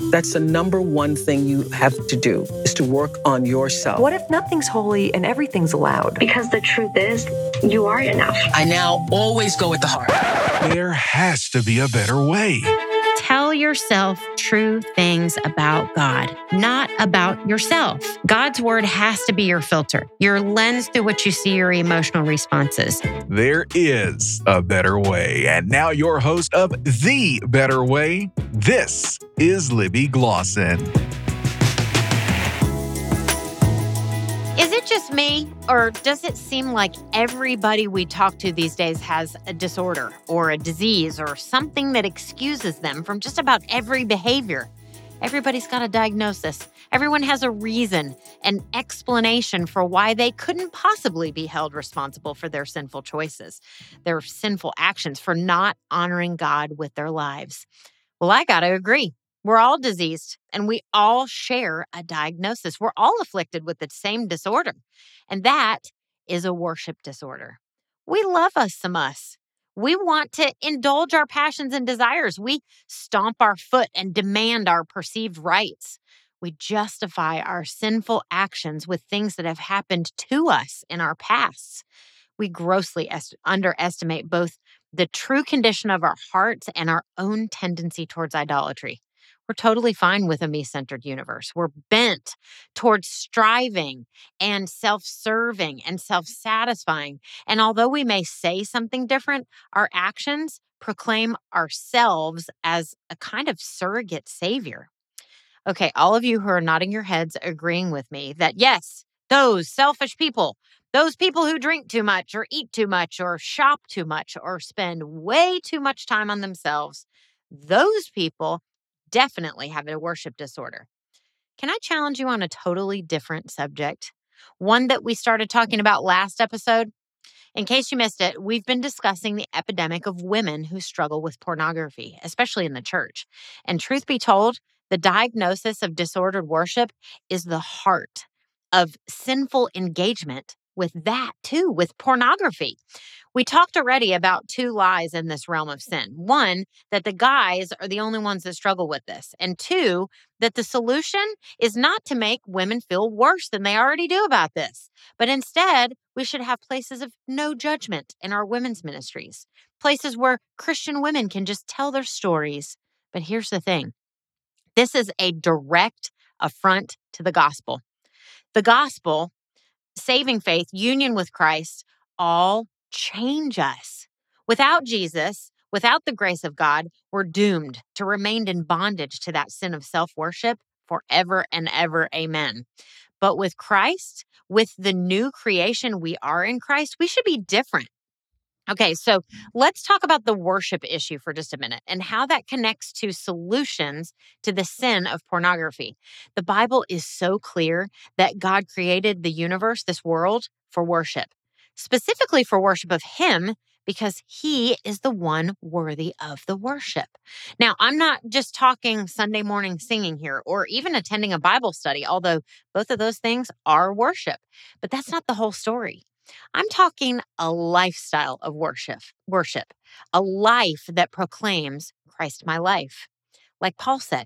That's the number one thing you have to do, is to work on yourself. What if nothing's holy and everything's allowed? Because the truth is, you are enough. I now always go with the heart. There has to be a better way. Tell yourself true things about God, not about yourself. God's word has to be your filter, your lens through which you see your emotional responses. There is a better way. And now your host of The Better Way, this is Libby Glosson. Is it just me, or does it seem like everybody we talk to these days has a disorder or a disease or something that excuses them from just about every behavior? Everybody's got a diagnosis. Everyone has a reason, an explanation for why they couldn't possibly be held responsible for their sinful choices, their sinful actions, for not honoring God with their lives. Well, I got to agree. We're all diseased, and we all share a diagnosis. We're all afflicted with the same disorder, and that is a worship disorder. We love us some us. We want to indulge our passions and desires. We stomp our foot and demand our perceived rights. We justify our sinful actions with things that have happened to us in our pasts. We grossly underestimate both the true condition of our hearts and our own tendency towards idolatry. We're totally fine with a me-centered universe. We're bent towards striving and self-serving and self-satisfying. And although we may say something different, our actions proclaim ourselves as a kind of surrogate savior. Okay, all of you who are nodding your heads agreeing with me that yes, those selfish people, those people who drink too much or eat too much or shop too much or spend way too much time on themselves, those people definitely have a worship disorder. Can I challenge you on a totally different subject? One that we started talking about last episode? In case you missed it, we've been discussing the epidemic of women who struggle with pornography, especially in the church. And truth be told, the diagnosis of disordered worship is the heart of sinful engagement with that too, with pornography. We talked already about two lies in this realm of sin. One, that the guys are the only ones that struggle with this. And two, that the solution is not to make women feel worse than they already do about this, but instead, we should have places of no judgment in our women's ministries, places where Christian women can just tell their stories. But here's the thing. This is a direct affront to the gospel. The gospel, saving faith, union with Christ, all change us. Without Jesus, without the grace of God, we're doomed to remain in bondage to that sin of self-worship forever and ever. Amen. But with Christ, with the new creation we are in Christ, we should be different. Okay, so let's talk about the worship issue for just a minute and how that connects to solutions to the sin of pornography. The Bible is so clear that God created the universe, this world, for worship, specifically for worship of Him, because He is the one worthy of the worship. Now, I'm not just talking Sunday morning singing here or even attending a Bible study, although both of those things are worship, but that's not the whole story. I'm talking a lifestyle of worship, a life that proclaims Christ my life. Like Paul said,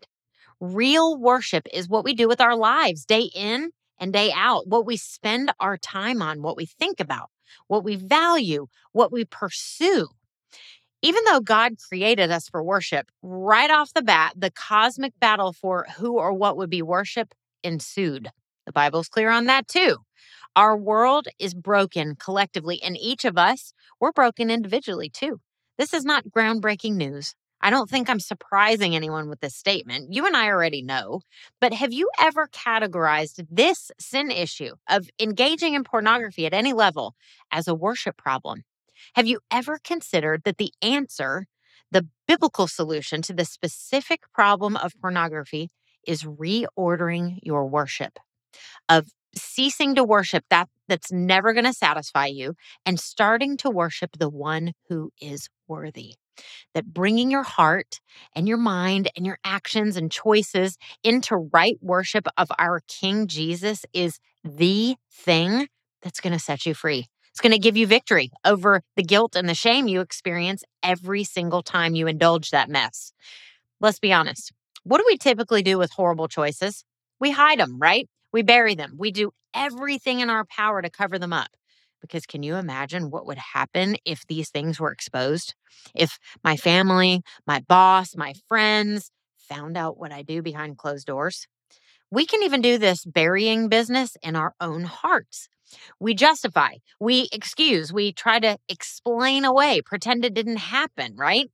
real worship is what we do with our lives day in and day out, what we spend our time on, what we think about, what we value, what we pursue. Even though God created us for worship, right off the bat, the cosmic battle for who or what would be worship ensued. The Bible's clear on that too. Our world is broken collectively, and each of us, we're broken individually too. This is not groundbreaking news. I don't think I'm surprising anyone with this statement. You and I already know. But have you ever categorized this sin issue of engaging in pornography at any level as a worship problem? Have you ever considered that the answer, the biblical solution to the specific problem of pornography is reordering your worship, of ceasing to worship that's never going to satisfy you and starting to worship the one who is worthy? That bringing your heart and your mind and your actions and choices into right worship of our King Jesus is the thing that's going to set you free. It's going to give you victory over the guilt and the shame you experience every single time you indulge that mess. Let's be honest. What do we typically do with horrible choices? We hide them, right? We bury them. We do everything in our power to cover them up. Because can you imagine what would happen if these things were exposed? If my family, my boss, my friends found out what I do behind closed doors? We can even do this burying business in our own hearts. We justify, we excuse, we try to explain away, pretend it didn't happen, right?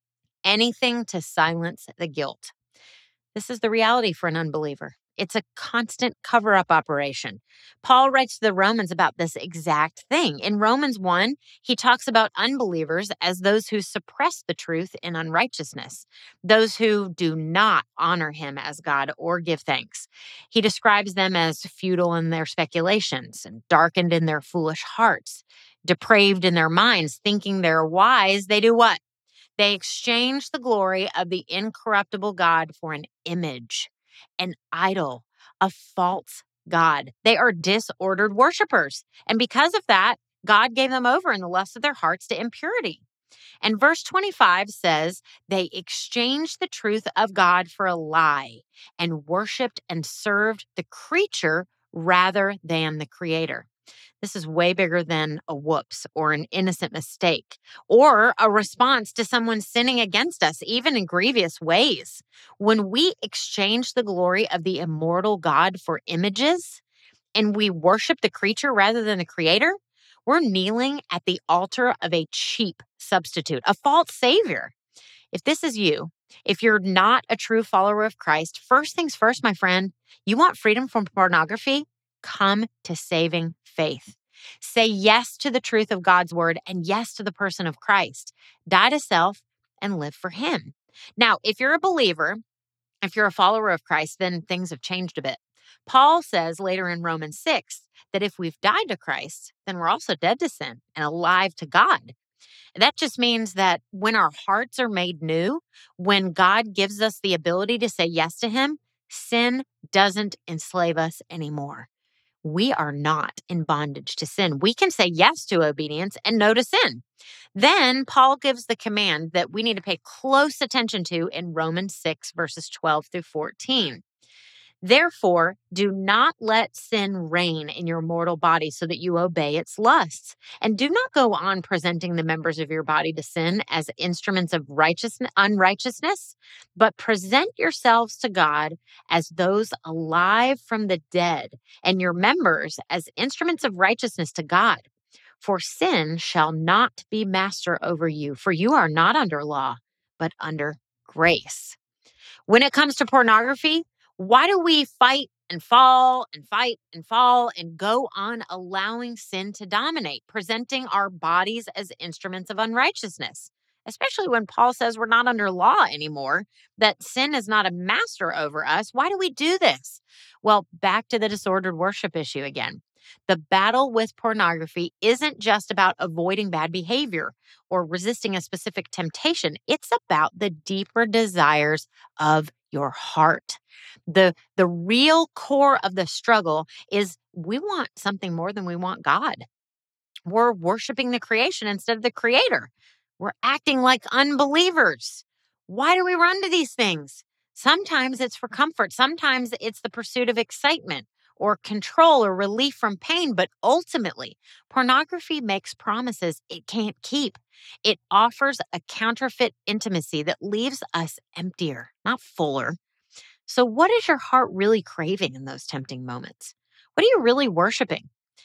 Anything to silence the guilt. This is the reality for an unbeliever. It's a constant cover up operation. Paul writes to the Romans about this exact thing. In Romans 1, he talks about unbelievers as those who suppress the truth in unrighteousness, those who do not honor him as God or give thanks. He describes them as futile in their speculations and darkened in their foolish hearts, depraved in their minds, thinking they're wise. They do what? They exchange the glory of the incorruptible God for an image, an idol, a false God. They are disordered worshipers. And because of that, God gave them over in the lust of their hearts to impurity. And verse 25 says, they exchanged the truth of God for a lie and worshiped and served the creature rather than the creator. This is way bigger than a whoops or an innocent mistake or a response to someone sinning against us, even in grievous ways. When we exchange the glory of the immortal God for images and we worship the creature rather than the creator, we're kneeling at the altar of a cheap substitute, a false savior. If this is you, if you're not a true follower of Christ, first things first, my friend, you want freedom from pornography? Come to saving faith. Say yes to the truth of God's word and yes to the person of Christ. Die to self and live for him. Now, if you're a believer, if you're a follower of Christ, then things have changed a bit. Paul says later in Romans 6 that if we've died to Christ, then we're also dead to sin and alive to God. That just means that when our hearts are made new, when God gives us the ability to say yes to him, sin doesn't enslave us anymore. We are not in bondage to sin. We can say yes to obedience and no to sin. Then Paul gives the command that we need to pay close attention to in Romans 6, verses 12 through 14. Therefore, do not let sin reign in your mortal body so that you obey its lusts. And do not go on presenting the members of your body to sin as instruments of unrighteousness, but present yourselves to God as those alive from the dead, and your members as instruments of righteousness to God. For sin shall not be master over you, for you are not under law, but under grace. When it comes to pornography, why do we fight and fall and fight and fall and go on allowing sin to dominate, presenting our bodies as instruments of unrighteousness? Especially when Paul says we're not under law anymore, that sin is not a master over us. Why do we do this? Well, back to the disordered worship issue again. The battle with pornography isn't just about avoiding bad behavior or resisting a specific temptation. It's about the deeper desires of your heart. The real core of the struggle is we want something more than we want God. We're worshiping the creation instead of the creator. We're acting like unbelievers. Why do we run to these things? Sometimes it's for comfort. Sometimes it's the pursuit of excitement or control or relief from pain. But ultimately, pornography makes promises it can't keep. It offers a counterfeit intimacy that leaves us emptier, not fuller. So what is your heart really craving in those tempting moments? What are you really worshiping?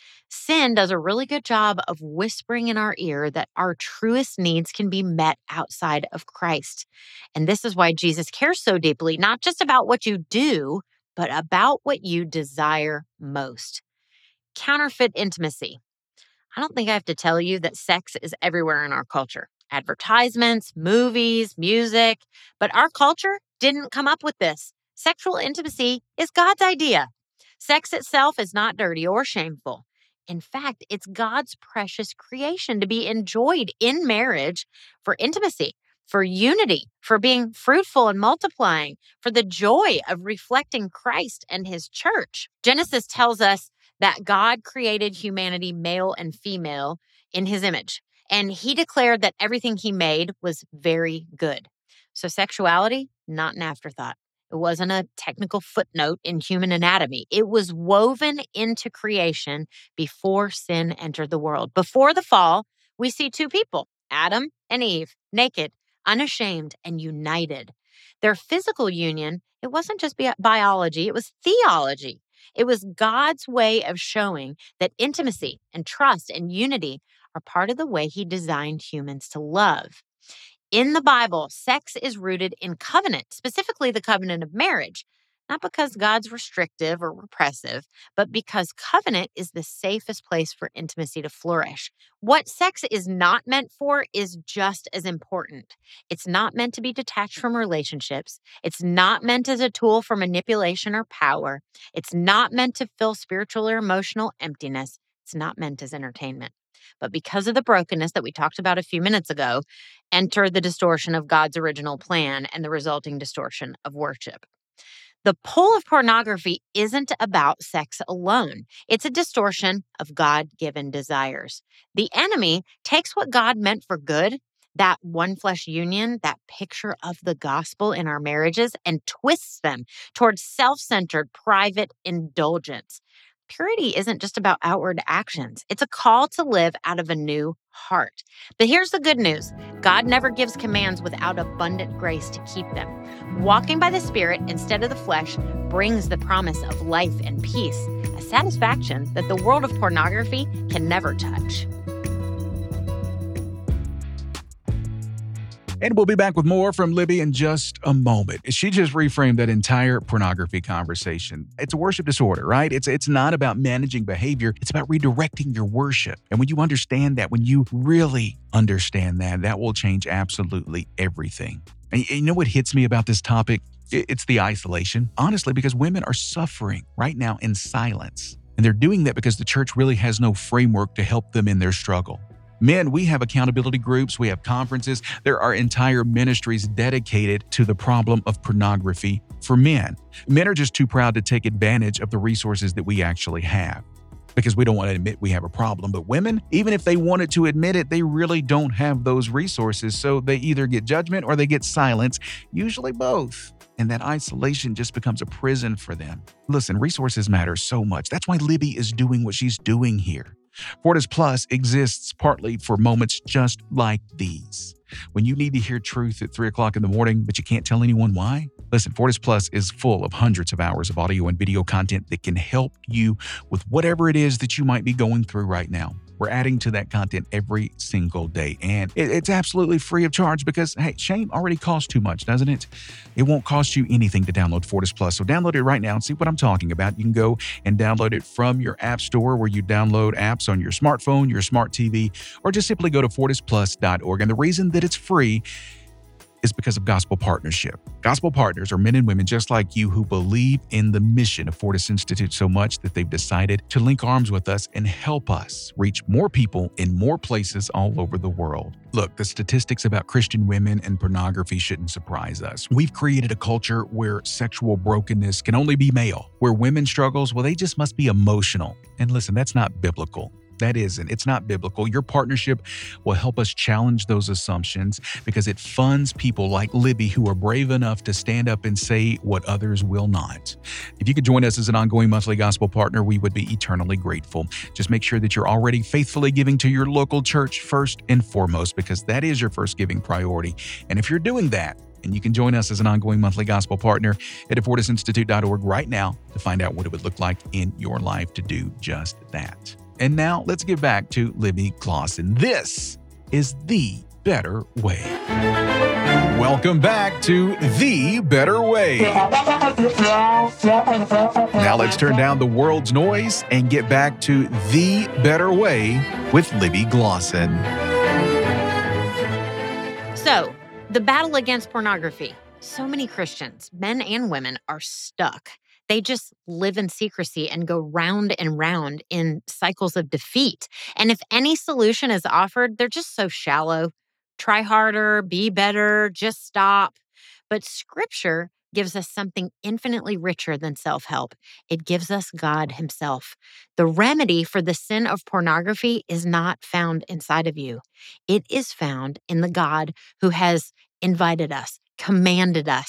Sin does a really good job of whispering in our ear that our truest needs can be met outside of Christ. And this is why Jesus cares so deeply, not just about what you do, but about what you desire most. Counterfeit intimacy. I don't think I have to tell you that sex is everywhere in our culture. Advertisements, movies, music. But our culture didn't come up with this. Sexual intimacy is God's idea. Sex itself is not dirty or shameful. In fact, it's God's precious creation to be enjoyed in marriage for intimacy, for unity, for being fruitful and multiplying, for the joy of reflecting Christ and his church. Genesis tells us that God created humanity male and female in his image, and he declared that everything he made was very good. So sexuality, not an afterthought. It wasn't a technical footnote in human anatomy. It was woven into creation before sin entered the world. Before the fall, we see two people, Adam and Eve, naked, unashamed, and united. Their physical union, it wasn't just biology, it was theology. It was God's way of showing that intimacy and trust and unity are part of the way he designed humans to love. In the Bible, sex is rooted in covenant, specifically the covenant of marriage, not because God's restrictive or repressive, but because covenant is the safest place for intimacy to flourish. What sex is not meant for is just as important. It's not meant to be detached from relationships. It's not meant as a tool for manipulation or power. It's not meant to fill spiritual or emotional emptiness. It's not meant as entertainment. But because of the brokenness that we talked about a few minutes ago, enter the distortion of God's original plan and the resulting distortion of worship. The pull of pornography isn't about sex alone. It's a distortion of God-given desires. The enemy takes what God meant for good, that one flesh union, that picture of the gospel in our marriages, and twists them towards self-centered, private indulgence. Purity isn't just about outward actions. It's a call to live out of a new heart. But here's the good news. God never gives commands without abundant grace to keep them. Walking by the Spirit instead of the flesh brings the promise of life and peace, a satisfaction that the world of pornography can never touch. And we'll be back with more from Libby in just a moment. She just reframed that entire pornography conversation. It's a worship disorder, right? It's not about managing behavior. It's about redirecting your worship. And when you understand that, when you really understand that, that will change absolutely everything. And you know what hits me about this topic? It's the isolation. Honestly, because women are suffering right now in silence. And they're doing that because the church really has no framework to help them in their struggle. Men, we have accountability groups, we have conferences. There are entire ministries dedicated to the problem of pornography for men. Men are just too proud to take advantage of the resources that we actually have because we don't want to admit we have a problem. But women, even if they wanted to admit it, they really don't have those resources. So they either get judgment or they get silence, usually both. And that isolation just becomes a prison for them. Listen, resources matter so much. That's why Libby is doing what she's doing here. Fortis Plus exists partly for moments just like these. When you need to hear truth at 3 o'clock in the morning, but you can't tell anyone why? Listen, Fortis Plus is full of hundreds of hours of audio and video content that can help you with whatever it is that you might be going through right now. We're adding to that content every single day, and it's absolutely free of charge because, hey, shame already costs too much, doesn't it? It won't cost you anything to download Fortis Plus, so download it right now and see what I'm talking about. You can go and download it from your app store where you download apps on your smartphone, your smart TV, or just simply go to fortisplus.org. And the reason that it's free is because of Gospel Partnership. Gospel Partners are men and women just like you who believe in the mission of Fortis Institute so much that they've decided to link arms with us and help us reach more people in more places all over the world. Look, the statistics about Christian women and pornography shouldn't surprise us. We've created a culture where sexual brokenness can only be male, where women struggles, well, they just must be emotional. And listen, that's not biblical. That isn't. It's not biblical. Your partnership will help us challenge those assumptions because it funds people like Libby who are brave enough to stand up and say what others will not. If you could join us as an ongoing monthly gospel partner, we would be eternally grateful. Just make sure that you're already faithfully giving to your local church first and foremost because that is your first giving priority. And if you're doing that, and you can join us as an ongoing monthly gospel partner at fortisinstitute.org right now to find out what it would look like in your life to do just that. And now let's get back to Libby Clausen. This is The Better Way. Welcome back to The Better Way. Now let's turn down the world's noise and get back to The Better Way with Libby Clausen. So, the battle against pornography. So many Christians, men and women, are stuck. They just live in secrecy and go round and round in cycles of defeat. And if any solution is offered, they're just so shallow. Try harder, be better, just stop. But Scripture gives us something infinitely richer than self-help. It gives us God Himself. The remedy for the sin of pornography is not found inside of you. It is found in the God who has invited us, commanded us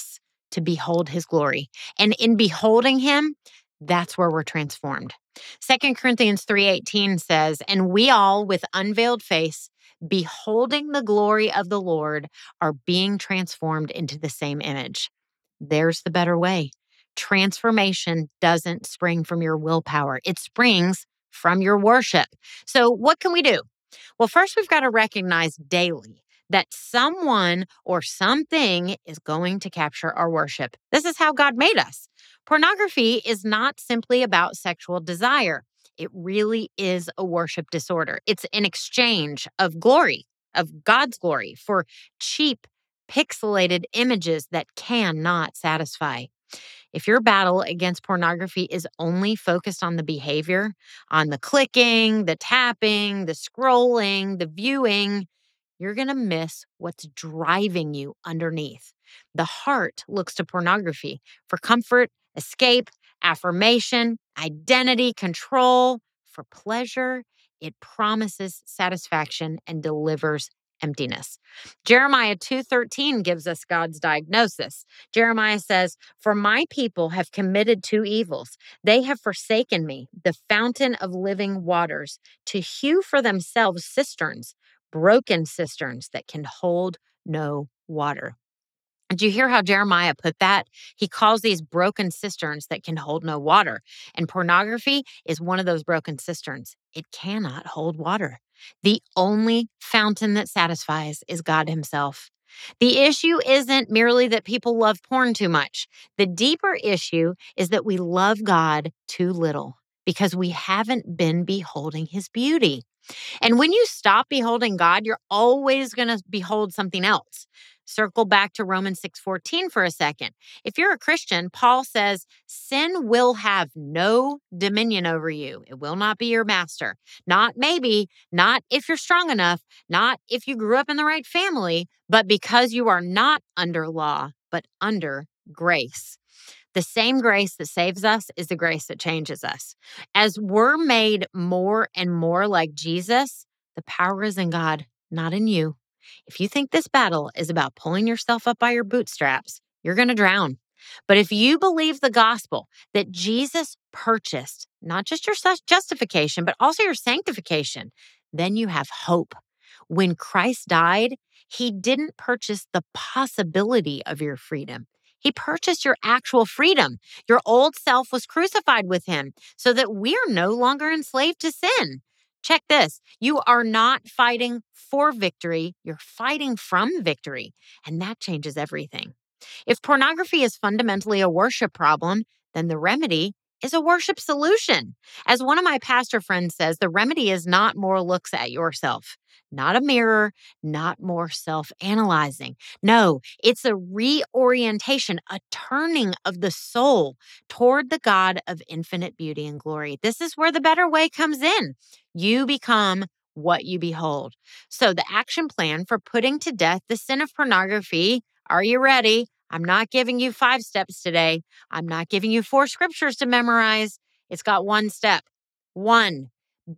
to behold his glory. And in beholding him, that's where we're transformed. 2 Corinthians 3:18 says, "And we all with unveiled face, beholding the glory of the Lord, are being transformed into the same image." There's the better way. Transformation doesn't spring from your willpower. It springs from your worship. So what can we do? Well, first we've got to recognize daily that someone or something is going to capture our worship. This is how God made us. Pornography is not simply about sexual desire. It really is a worship disorder. It's an exchange of glory, of God's glory, for cheap, pixelated images that cannot satisfy. If your battle against pornography is only focused on the behavior, on the clicking, the tapping, the scrolling, the viewing, you're going to miss what's driving you underneath. The heart looks to pornography for comfort, escape, affirmation, identity, control. For pleasure, it promises satisfaction and delivers emptiness. Jeremiah 2:13 gives us God's diagnosis. Jeremiah says, "For my people have committed two evils. They have forsaken me, the fountain of living waters, to hew for themselves cisterns, broken cisterns that can hold no water." Did you hear how Jeremiah put that? He calls these broken cisterns that can hold no water. And pornography is one of those broken cisterns. It cannot hold water. The only fountain that satisfies is God himself. The issue isn't merely that people love porn too much. The deeper issue is that we love God too little because we haven't been beholding his beauty. And when you stop beholding God, you're always going to behold something else. Circle back to Romans 6:14 for a second. If you're a Christian, Paul says, sin will have no dominion over you. It will not be your master. Not maybe, not if you're strong enough, not if you grew up in the right family, but because you are not under law, but under grace. The same grace that saves us is the grace that changes us. As we're made more and more like Jesus, the power is in God, not in you. If you think this battle is about pulling yourself up by your bootstraps, you're going to drown. But if you believe the gospel that Jesus purchased not just your justification, but also your sanctification, then you have hope. When Christ died, he didn't purchase the possibility of your freedom. He purchased your actual freedom. Your old self was crucified with him so that we are no longer enslaved to sin. Check this. You are not fighting for victory. You're fighting from victory. And that changes everything. If pornography is fundamentally a worship problem, then the remedy is a worship solution. As one of my pastor friends says, the remedy is not more looks at yourself, not a mirror, not more self-analyzing. No, it's a reorientation, a turning of the soul toward the God of infinite beauty and glory. This is where the better way comes in. You become what you behold. So the action plan for putting to death the sin of pornography, are you ready? I'm not giving you 5 steps today. I'm not giving you 4 scriptures to memorize. It's got one step. 1,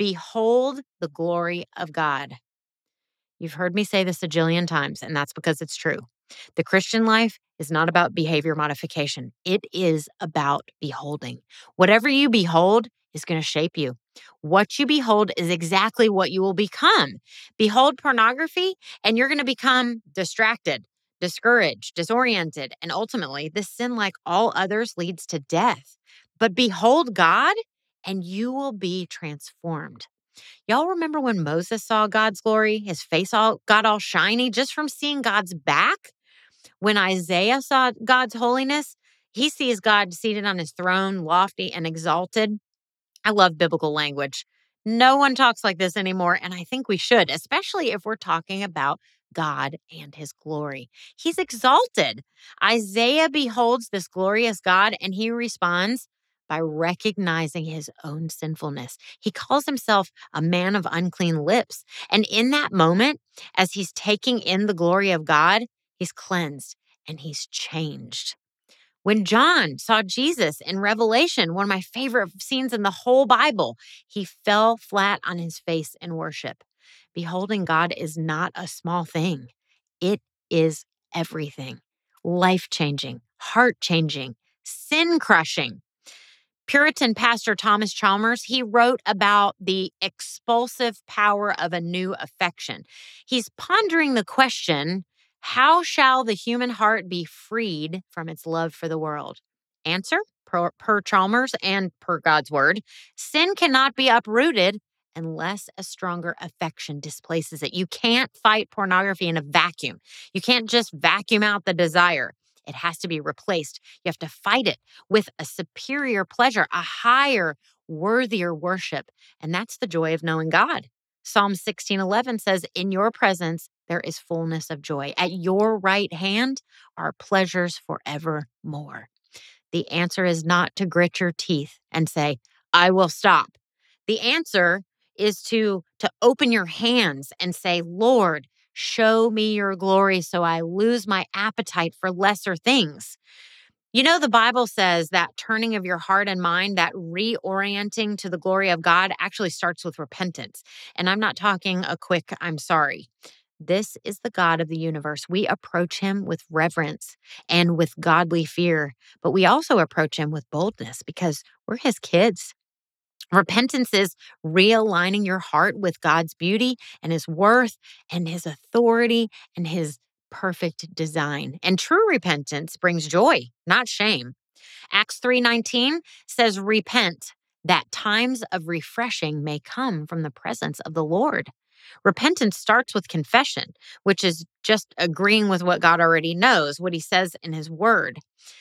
behold the glory of God. You've heard me say this a jillion times, and that's because it's true. The Christian life is not about behavior modification. It is about beholding. Whatever you behold is going to shape you. What you behold is exactly what you will become. Behold pornography, and you're going to become distracted, discouraged, disoriented, and ultimately, this sin, like all others, leads to death. But behold God, and you will be transformed. Y'all remember when Moses saw God's glory? His face got all shiny just from seeing God's back? When Isaiah saw God's holiness, he sees God seated on his throne, lofty and exalted. I love biblical language. No one talks like this anymore, and I think we should, especially if we're talking about God and his glory. He's exalted. Isaiah beholds this glorious God, and he responds by recognizing his own sinfulness. He calls himself a man of unclean lips. And in that moment, as he's taking in the glory of God, he's cleansed and he's changed. When John saw Jesus in Revelation, one of my favorite scenes in the whole Bible, he fell flat on his face in worship. Beholding God is not a small thing. It is everything, life-changing, heart changing, sin crushing. Puritan pastor Thomas Chalmers, he wrote about the expulsive power of a new affection. He's pondering the question, how shall the human heart be freed from its love for the world? Answer, per Chalmers and per God's word, sin cannot be uprooted unless a stronger affection displaces it. You can't fight pornography in a vacuum. You can't just vacuum out the desire. It has to be replaced. You have to fight it with a superior pleasure, a higher, worthier worship. And that's the joy of knowing God. Psalm 16:11 says, in your presence, there is fullness of joy. At your right hand are pleasures forevermore. The answer is not to grit your teeth and say, I will stop. The answer is to open your hands and say, Lord, show me your glory so I lose my appetite for lesser things. You know, the Bible says that turning of your heart and mind, that reorienting to the glory of God actually starts with repentance. And I'm not talking a quick, I'm sorry. This is the God of the universe. We approach him with reverence and with godly fear, but we also approach him with boldness because we're his kids. Repentance is realigning your heart with God's beauty and his worth and his authority and his perfect design. And true repentance brings joy, not shame. Acts 3:19 says, repent, that times of refreshing may come from the presence of the Lord. Repentance starts with confession, which is just agreeing with what God already knows, what he says in his word.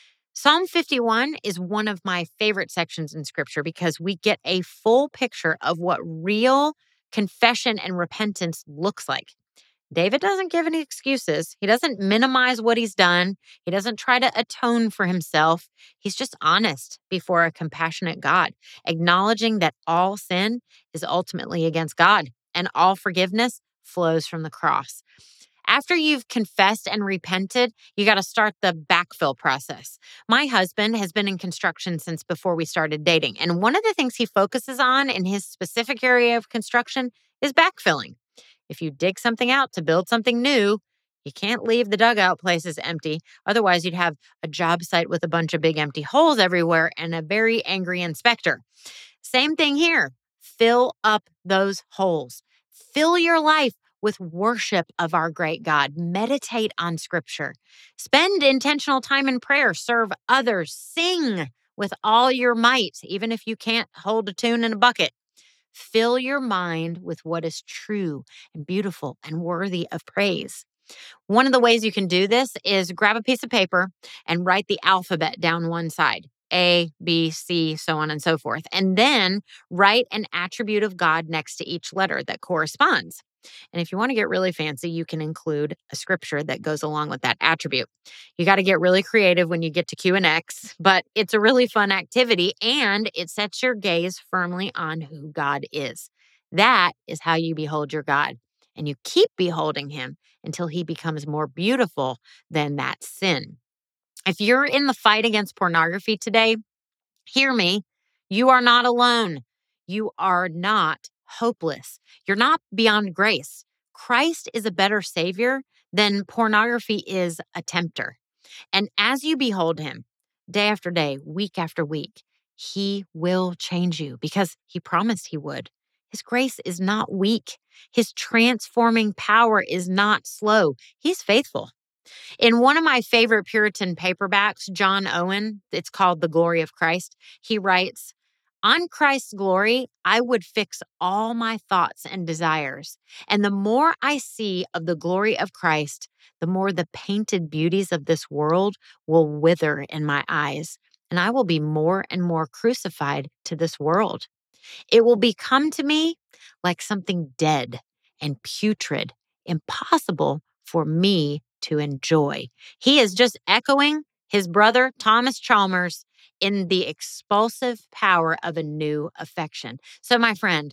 Psalm 51 is one of my favorite sections in scripture because we get a full picture of what real confession and repentance looks like. David doesn't give any excuses. He doesn't minimize what he's done. He doesn't try to atone for himself. He's just honest before a compassionate God, acknowledging that all sin is ultimately against God and all forgiveness flows from the cross. After you've confessed and repented, you got to start the backfill process. My husband has been in construction since before we started dating. And one of the things he focuses on in his specific area of construction is backfilling. If you dig something out to build something new, you can't leave the dugout places empty. Otherwise, you'd have a job site with a bunch of big empty holes everywhere and a very angry inspector. Same thing here. Fill up those holes. Fill your life with worship of our great God. Meditate on scripture. Spend intentional time in prayer. Serve others. Sing with all your might, even if you can't hold a tune in a bucket. Fill your mind with what is true and beautiful and worthy of praise. One of the ways you can do this is grab a piece of paper and write the alphabet down one side. A, B, C, so on and so forth. And then write an attribute of God next to each letter that corresponds. And if you want to get really fancy, you can include a scripture that goes along with that attribute. You got to get really creative when you get to Q and X, but it's a really fun activity and it sets your gaze firmly on who God is. That is how you behold your God. And you keep beholding him until he becomes more beautiful than that sin. If you're in the fight against pornography today, hear me. You are not alone. You are not hopeless. You're not beyond grace. Christ is a better savior than pornography is a tempter. And as you behold him day after day, week after week, he will change you because he promised he would. His grace is not weak. His transforming power is not slow. He's faithful. In one of my favorite Puritan paperbacks, John Owen, it's called The Glory of Christ, he writes, on Christ's glory, I would fix all my thoughts and desires. And the more I see of the glory of Christ, the more the painted beauties of this world will wither in my eyes. And I will be more and more crucified to this world. It will become to me like something dead and putrid, impossible for me to enjoy. He is just echoing his brother, Thomas Chalmers, in the expulsive power of a new affection. So, my friend,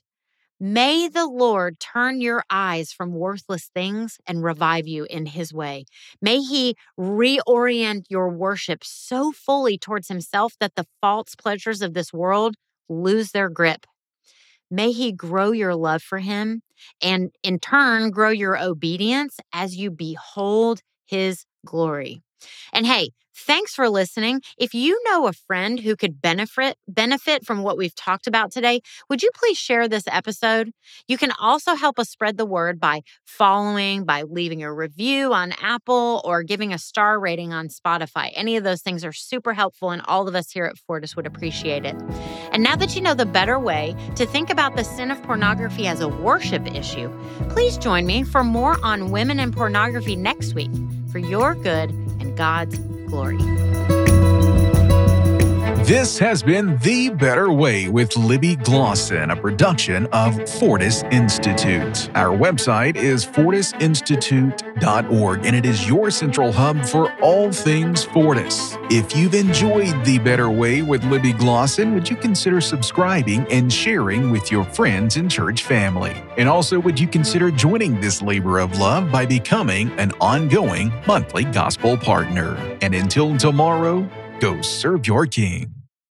may the Lord turn your eyes from worthless things and revive you in his way. May he reorient your worship so fully towards himself that the false pleasures of this world lose their grip. May he grow your love for him and in turn grow your obedience as you behold his glory. And hey, thanks for listening. If you know a friend who could benefit from what we've talked about today, would you please share this episode? You can also help us spread the word by following, by leaving a review on Apple, or giving a star rating on Spotify. Any of those things are super helpful, and all of us here at Fortis would appreciate it. And now that you know the better way to think about the sin of pornography as a worship issue, please join me for more on women and pornography next week for your good and God's glory. This has been The Better Way with Libby Glosson, a production of Fortis Institute. Our website is fortisinstitute.org, and it is your central hub for all things Fortis. If you've enjoyed The Better Way with Libby Glosson, would you consider subscribing and sharing with your friends and church family? And also, would you consider joining this labor of love by becoming an ongoing monthly gospel partner? And until tomorrow, go serve your King.